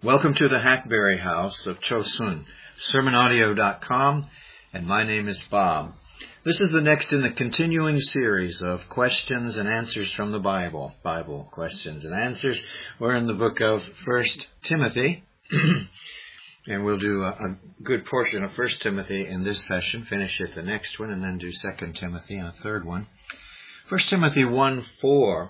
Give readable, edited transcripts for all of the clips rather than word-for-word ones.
Welcome to the Hackberry House of Chosun, sermonaudio.com, and my name is Bob. This is the next in the continuing series of questions and answers from the Bible questions and answers. We're in the book of 1 Timothy, and we'll do a good portion of 1 Timothy in this session, finish it the next one, and then do 2 Timothy and a third one. 1 Timothy 1:4.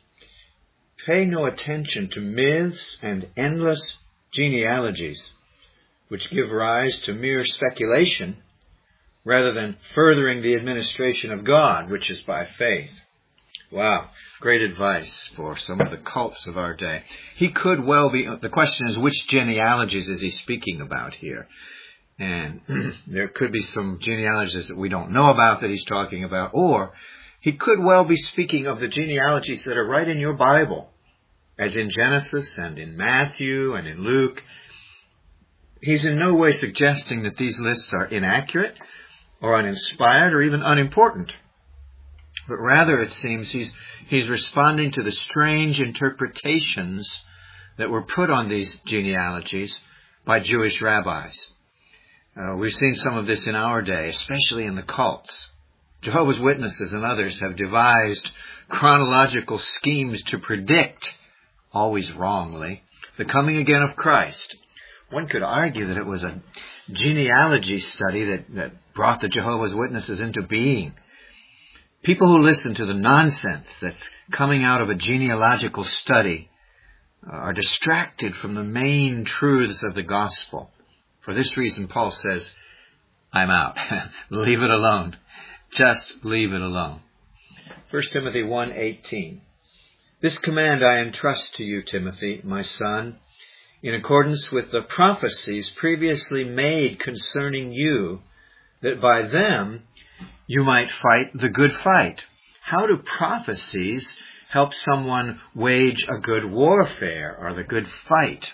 Pay no attention to myths and endless genealogies, which give rise to mere speculation, rather than furthering the administration of God, which is by faith. Wow, great advice for some of the cults of our day. He could well be, the question is, which genealogies is he speaking about here? And there could be some genealogies that we don't know about that he's talking about, or he could well be speaking of the genealogies that are right in your Bible, as in Genesis and in Matthew and in Luke. He's in no way suggesting that these lists are inaccurate or uninspired or even unimportant. But rather, it seems, he's responding to the strange interpretations that were put on these genealogies by Jewish rabbis. We've seen some of this in our day, especially in the cults. Jehovah's Witnesses and others have devised chronological schemes to predict, always wrongly, the coming again of Christ. One could argue that it was a genealogy study that brought the Jehovah's Witnesses into being. People who listen to the nonsense that's coming out of a genealogical study are distracted from the main truths of the gospel. For this reason, Paul says, I'm out. Leave it alone. Just leave it alone. 1 Timothy 1:18. This command I entrust to you, Timothy, my son, in accordance with the prophecies previously made concerning you, that by them you might fight the good fight. How do prophecies help someone wage a good warfare or the good fight?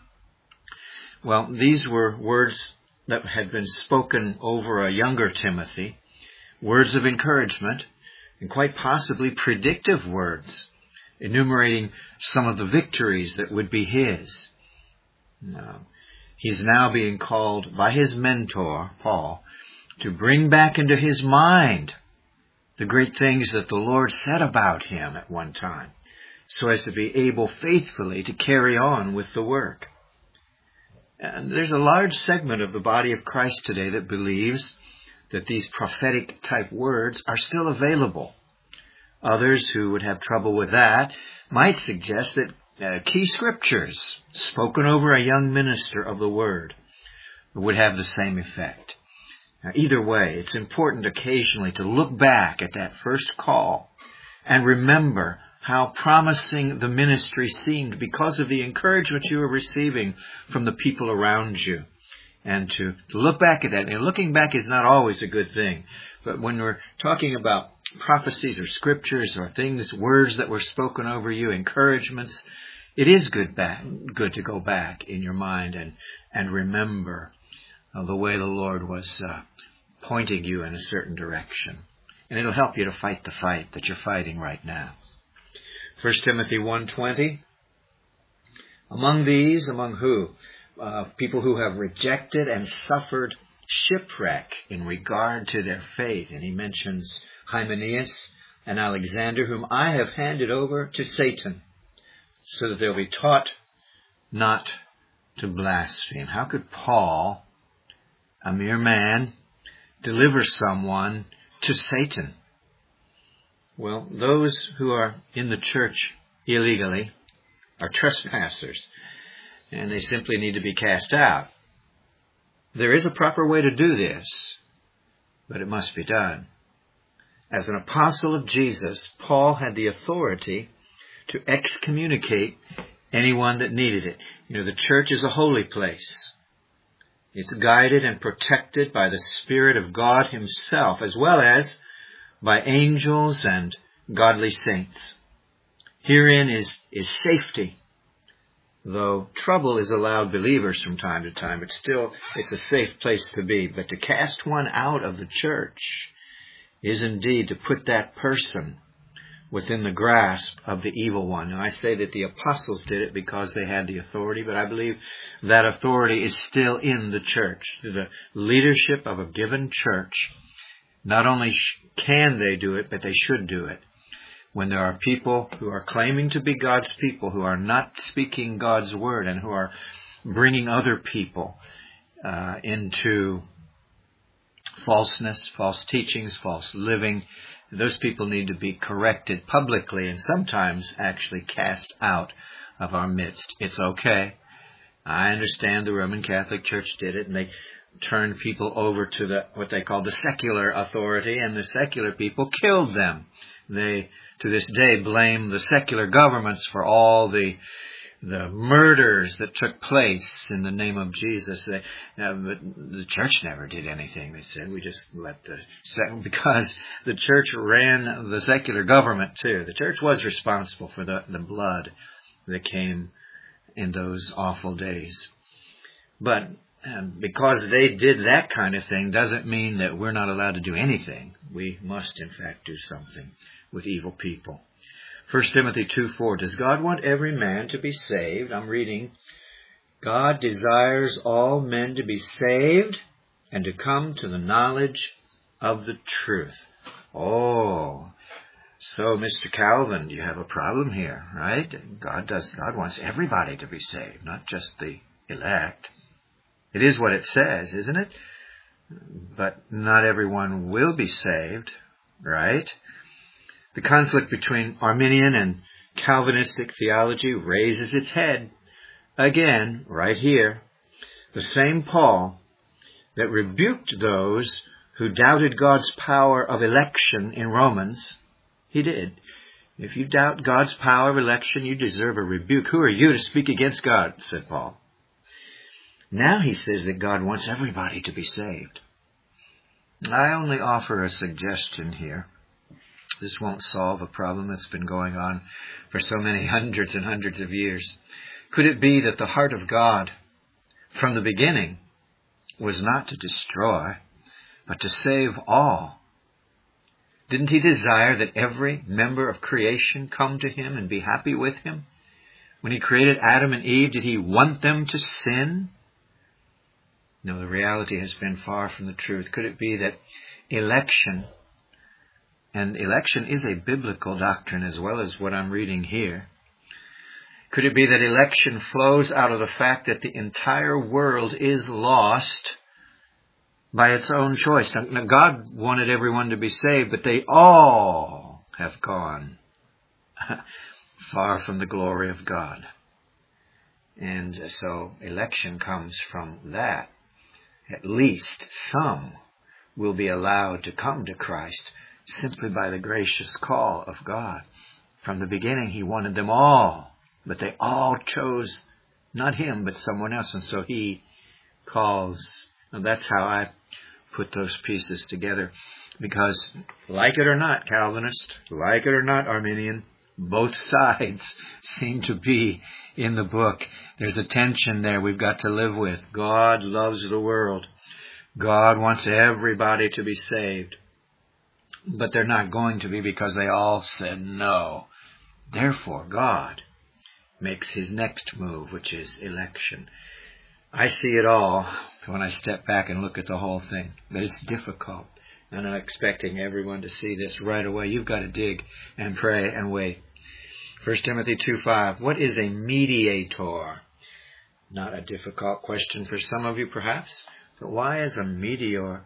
Well, these were words that had been spoken over a younger Timothy, words of encouragement, and quite possibly predictive words, enumerating some of the victories that would be his. Now, he's now being called by his mentor, Paul, to bring back into his mind the great things that the Lord said about him at one time, so as to be able faithfully to carry on with the work. And there's a large segment of the body of Christ today that believes that these prophetic type words are still available. Others who would have trouble with that might suggest that key scriptures spoken over a young minister of the word would have the same effect. Now, either way, it's important occasionally to look back at that first call and remember how promising the ministry seemed because of the encouragement you were receiving from the people around you. And to look back at that. And looking back is not always a good thing. But when we're talking about prophecies or scriptures or things, words that were spoken over you, encouragements, it is good to go back in your mind and remember the way the Lord was pointing you in a certain direction. And it'll help you to fight the fight that you're fighting right now. 1 Timothy 1:20. Among who? People who have rejected and suffered shipwreck in regard to their faith. And he mentions Hymenaeus and Alexander, whom I have handed over to Satan, so that they'll be taught not to blaspheme. How could Paul, a mere man, deliver someone to Satan? Well, those who are in the church illegally are trespassers, and they simply need to be cast out. There is a proper way to do this, but it must be done. As an apostle of Jesus, Paul had the authority to excommunicate anyone that needed it. You know, the church is a holy place. It's guided and protected by the Spirit of God himself, as well as by angels and godly saints. Herein is safety. Though trouble is allowed believers from time to time, but still it's a safe place to be. But to cast one out of the church is indeed to put that person within the grasp of the evil one. Now, I say that the apostles did it because they had the authority, but I believe that authority is still in the church. The leadership of a given church, not only can they do it, but they should do it. When there are people who are claiming to be God's people, who are not speaking God's word, and who are bringing other people into falseness, false teachings, false living, those people need to be corrected publicly and sometimes actually cast out of our midst. It's okay. I understand the Roman Catholic Church did it, and they turned people over to what they call the secular authority, and the secular people killed them. They, to this day, blame the secular governments for all the murders that took place in the name of Jesus. But the church never did anything. They said, we just let because the church ran the secular government too. The church was responsible for the blood that came in those awful days. But because they did that kind of thing doesn't mean that we're not allowed to do anything. We must, in fact, do something with evil people. 1 Timothy 2:4, does God want every man to be saved? I'm reading, God desires all men to be saved and to come to the knowledge of the truth. Oh, so Mr. Calvin, you have a problem here, right? God wants everybody to be saved, not just the elect. It is what it says, isn't it? But not everyone will be saved, right? The conflict between Arminian and Calvinistic theology raises its head again right here. The same Paul that rebuked those who doubted God's power of election in Romans, he did. If you doubt God's power of election, you deserve a rebuke. Who are you to speak against God, said Paul. Now he says that God wants everybody to be saved. I only offer a suggestion here. This won't solve a problem that's been going on for so many hundreds and hundreds of years. Could it be that the heart of God from the beginning was not to destroy, but to save all? Didn't he desire that every member of creation come to him and be happy with him? When he created Adam and Eve, did he want them to sin? No, the reality has been far from the truth. Could it be that election, and election is a biblical doctrine as well as what I'm reading here, could it be that election flows out of the fact that the entire world is lost by its own choice? Now, God wanted everyone to be saved, but they all have gone far from the glory of God. And so election comes from that. At least some will be allowed to come to Christ simply by the gracious call of God. From the beginning, he wanted them all, but they all chose not him, but someone else. And so he calls. And that's how I put those pieces together. Because like it or not, Calvinist, like it or not, Arminian, both sides seem to be in the book. There's a tension there we've got to live with. God loves the world. God wants everybody to be saved. But they're not going to be because they all said no. Therefore, God makes his next move, which is election. I see it all when I step back and look at the whole thing. But it's difficult. I'm not expecting everyone to see this right away. You've got to dig and pray and wait. 1 Timothy 2:5. What is a mediator? Not a difficult question for some of you, perhaps. But why is a mediator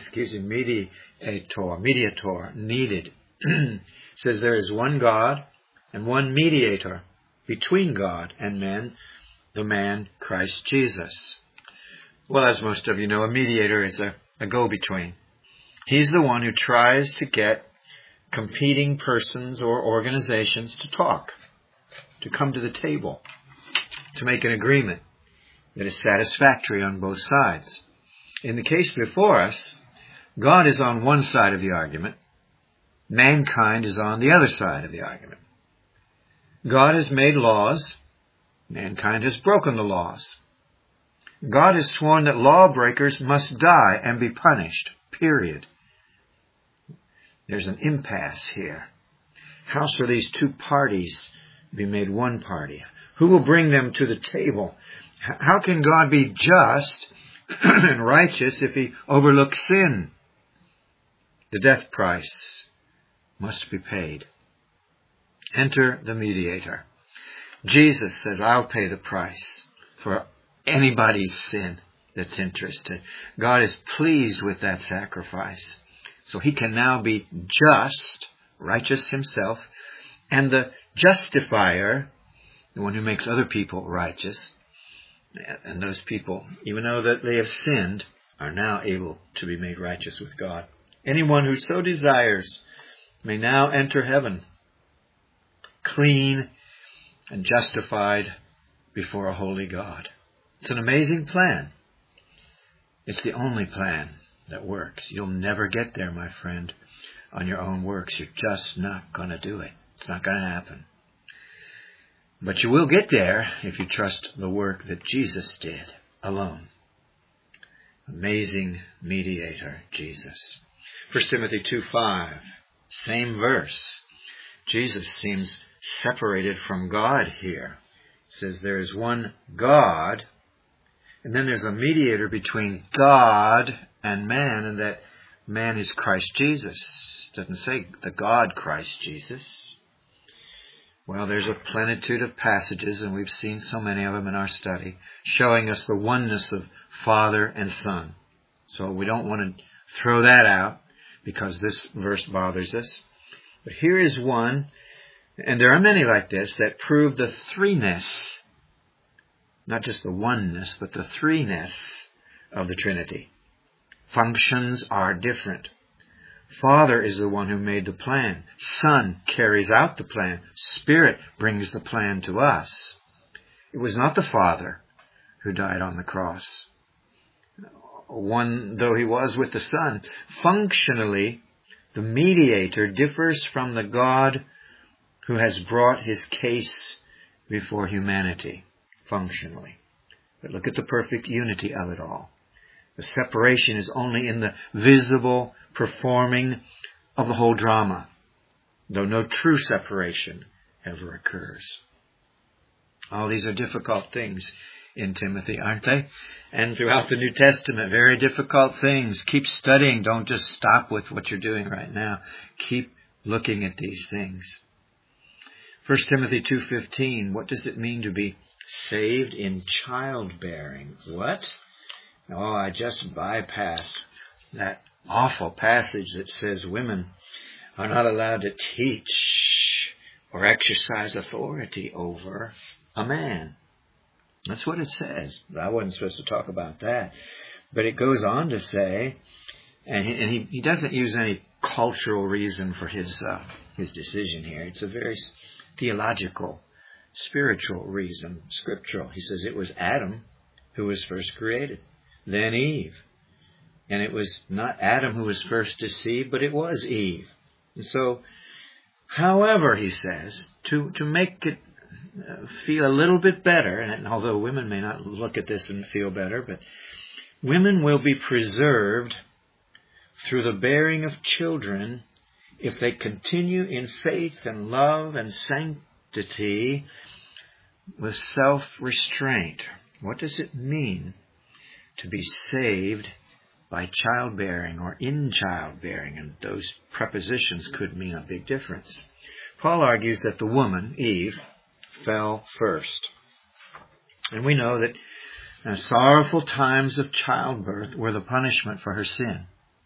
needed? It says there is one God and one mediator between God and men, the man Christ Jesus. Well, as most of you know, a mediator is a go-between. He's the one who tries to get competing persons or organizations to talk, to come to the table, to make an agreement that is satisfactory on both sides. In the case before us, God is on one side of the argument. Mankind is on the other side of the argument. God has made laws. Mankind has broken the laws. God has sworn that lawbreakers must die and be punished, period. There's an impasse here. How shall these two parties be made one party? Who will bring them to the table? How can God be just and righteous if he overlooks sin? The death price must be paid. Enter the mediator. Jesus says, I'll pay the price for anybody's sin that's interested. God is pleased with that sacrifice. So he can now be just, righteous himself, and the justifier, the one who makes other people righteous. And those people, even though that they have sinned, are now able to be made righteous with God. Anyone who so desires may now enter heaven, clean and justified before a holy God. It's an amazing plan. It's the only plan that works. You'll never get there, my friend, on your own works. You're just not going to do it. It's not going to happen. But you will get there if you trust the work that Jesus did alone. Amazing mediator, Jesus. 1 Timothy 2:5, same verse. Jesus seems separated from God here. It says there is one God, and then there's a mediator between God and man, and that man is Christ Jesus. It doesn't say the God Christ Jesus. Well, there's a plenitude of passages, and we've seen so many of them in our study, showing us the oneness of Father and Son. So we don't want to throw that out because this verse bothers us. But here is one, and there are many like this, that prove the threeness, not just the oneness, but the threeness of the Trinity. Functions are different. Father is the one who made the plan. Son carries out the plan. Spirit brings the plan to us. It was not the Father who died on the cross. One though he was with the Son, functionally, the mediator differs from the God who has brought his case before humanity, functionally. But look at the perfect unity of it all. The separation is only in the visible performing of the whole drama, though no true separation ever occurs. All these are difficult things in Timothy, aren't they? And throughout the New Testament, very difficult things. Keep studying. Don't just stop with what you're doing right now. Keep looking at these things. 1 Timothy 2:15, what does it mean to be saved in childbearing? What? Oh, I just bypassed that awful passage that says women are not allowed to teach or exercise authority over a man. That's what it says. I wasn't supposed to talk about that. But it goes on to say, and he doesn't use any cultural reason for his decision here. It's a very theological, spiritual reason, scriptural. He says it was Adam who was first created, then Eve. And it was not Adam who was first deceived, but it was Eve. And so, however, he says, to make it feel a little bit better, and although women may not look at this and feel better, but women will be preserved through the bearing of children if they continue in faith and love and sanctity with self-restraint. What does it mean to be saved by childbearing or in childbearing? And those prepositions could mean a big difference. Paul argues that the woman, Eve, fell first. And we know that sorrowful times of childbirth were the punishment for her sin.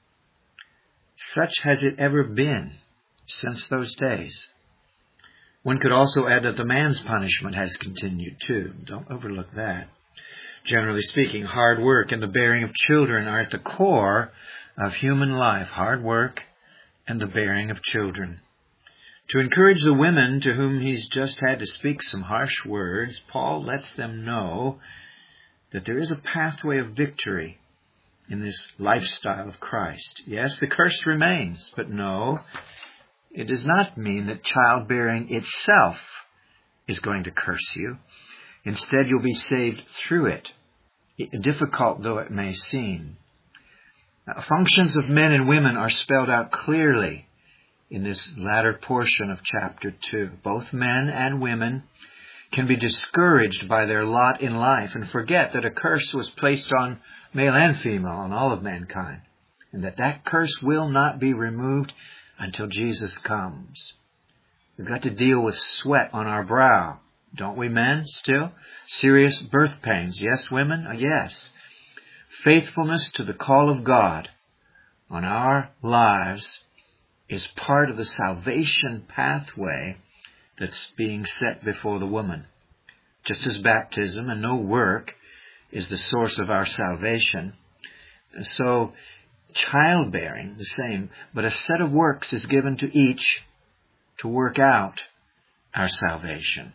Such has it ever been since those days. One could also add that the man's punishment has continued too. Don't overlook that. Generally speaking, hard work and the bearing of children are at the core of human life. Hard work and the bearing of children. To encourage the women to whom he's just had to speak some harsh words, Paul lets them know that there is a pathway of victory in this lifestyle of Christ. Yes, the curse remains, but no, it does not mean that childbearing itself is going to curse you. Instead, you'll be saved through it, difficult though it may seem. Now, functions of men and women are spelled out clearly in this latter portion of chapter 2. Both men and women can be discouraged by their lot in life and forget that a curse was placed on male and female, on all of mankind, and that curse will not be removed until Jesus comes. We've got to deal with sweat on our brow, don't we, men, still? Serious birth pains. Yes, women? Yes. Faithfulness to the call of God on our lives is part of the salvation pathway that's being set before the woman. Just as baptism and no work is the source of our salvation, so childbearing, the same, but a set of works is given to each to work out our salvation.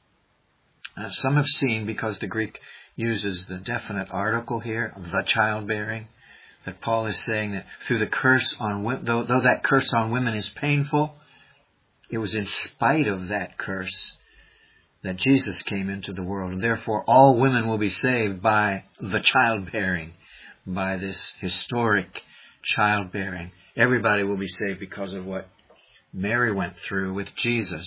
Some have seen, because the Greek uses the definite article here, the childbearing, that Paul is saying that through the curse on women, though that curse on women is painful, it was in spite of that curse that Jesus came into the world. And therefore all women will be saved by the childbearing, by this historic childbearing. Everybody will be saved because of what Mary went through with Jesus.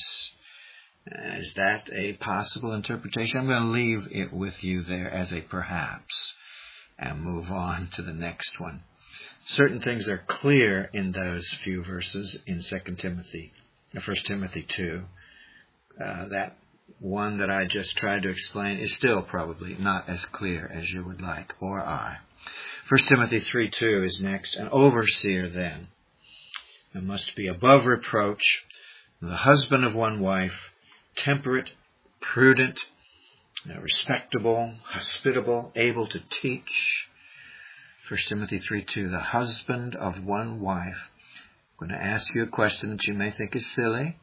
Is that a possible interpretation? I'm going to leave it with you there as a perhaps and move on to the next one. Certain things are clear in those few verses in 1 Timothy 2. That one that I just tried to explain is still probably not as clear as you would like, or I. 1 Timothy 3:2 is next. An overseer then must be above reproach, the husband of one wife, temperate, prudent, respectable, hospitable, able to teach. 1 Timothy 3:2, the husband of one wife. I'm going to ask you a question that you may think is silly,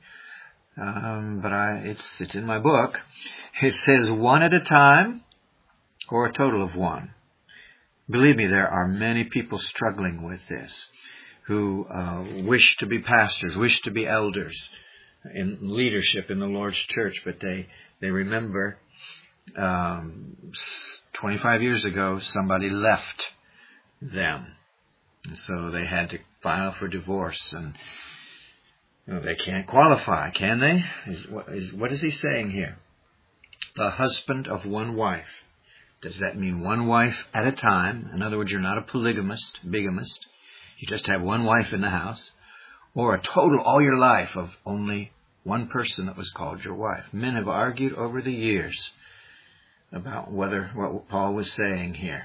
but it's in my book. It says one at a time or a total of one. Believe me, there are many people struggling with this who wish to be pastors, wish to be elders in leadership in the Lord's church, but they remember 25 years ago somebody left them, and so they had to file for divorce, and they can't qualify, can they? What is he saying here? The husband of one wife. Does that mean one wife at a time? In other words, you're not a bigamist. You just have one wife in the house. Or a total all your life of only one person that was called your wife. Men have argued over the years about what Paul was saying here.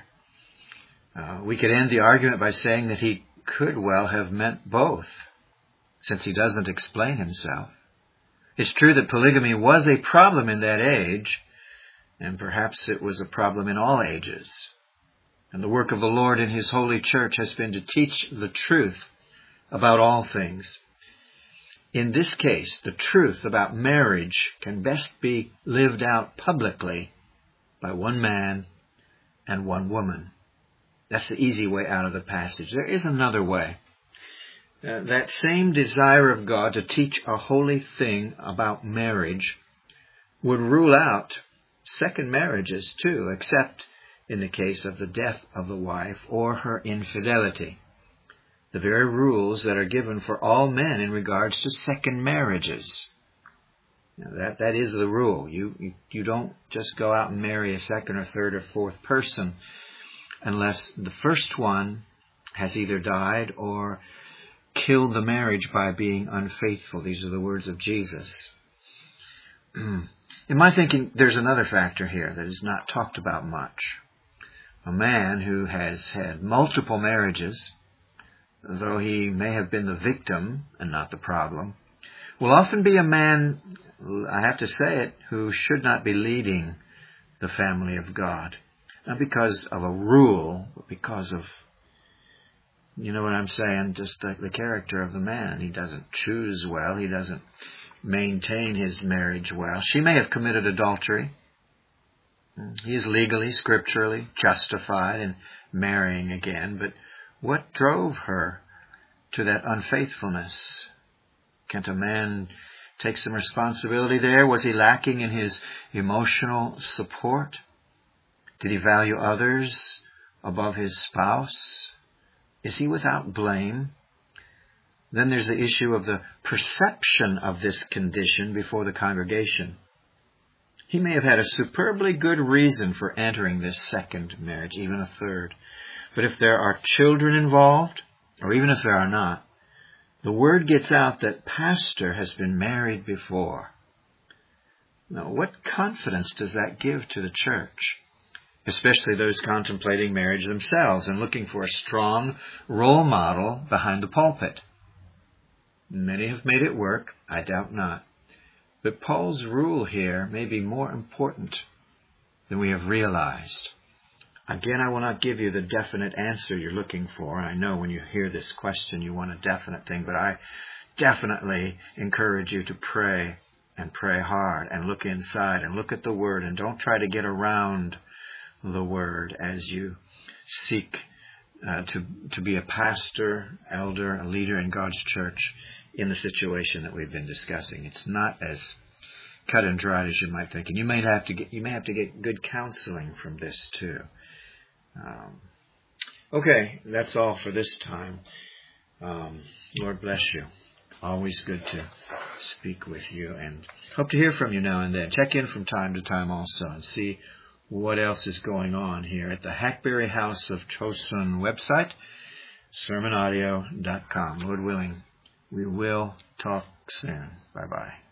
We could end the argument by saying that he could well have meant both, since he doesn't explain himself. It's true that polygamy was a problem in that age, and perhaps it was a problem in all ages. And the work of the Lord in His holy church has been to teach the truth about all things. In this case, the truth about marriage can best be lived out publicly by one man and one woman. That's the easy way out of the passage. There is another way. That same desire of God to teach a holy thing about marriage would rule out second marriages too, except in the case of the death of the wife or her infidelity. The very rules that are given for all men in regards to second marriages. That is the rule. You don't just go out and marry a second or third or fourth person unless the first one has either died or killed the marriage by being unfaithful. These are the words of Jesus. In my thinking, there's another factor here that is not talked about much. A man who has had multiple marriages, though he may have been the victim and not the problem, will often be a man, I have to say it, who should not be leading the family of God. Not because of a rule, but because of, you know what I'm saying, just the character of the man. He doesn't choose well. He doesn't maintain his marriage well. She may have committed adultery. He is legally, scripturally justified in marrying again, but what drove her to that unfaithfulness? Can't a man take some responsibility there? Was he lacking in his emotional support? Did he value others above his spouse? Is he without blame? Then there's the issue of the perception of this condition before the congregation. He may have had a superbly good reason for entering this second marriage, even a third. But if there are children involved, or even if there are not, the word gets out that pastor has been married before. Now, what confidence does that give to the church? Especially those contemplating marriage themselves and looking for a strong role model behind the pulpit. Many have made it work, I doubt not. But Paul's rule here may be more important than we have realized. Again, I will not give you the definite answer you're looking for. I know when you hear this question, you want a definite thing, but I definitely encourage you to pray and pray hard and look inside and look at the Word and don't try to get around the Word as you seek to be a pastor, elder, a leader in God's church in the situation that we've been discussing. It's not as cut and dried as you might think, and you may have to get good counseling from this too. Okay, that's all for this time. Lord bless you. Always good to speak with you, and hope to hear from you now and then. Check in from time to time also and see what else is going on here at the Hackberry House of Chosun website, sermonaudio.com. Lord willing, we will talk soon. Bye-bye.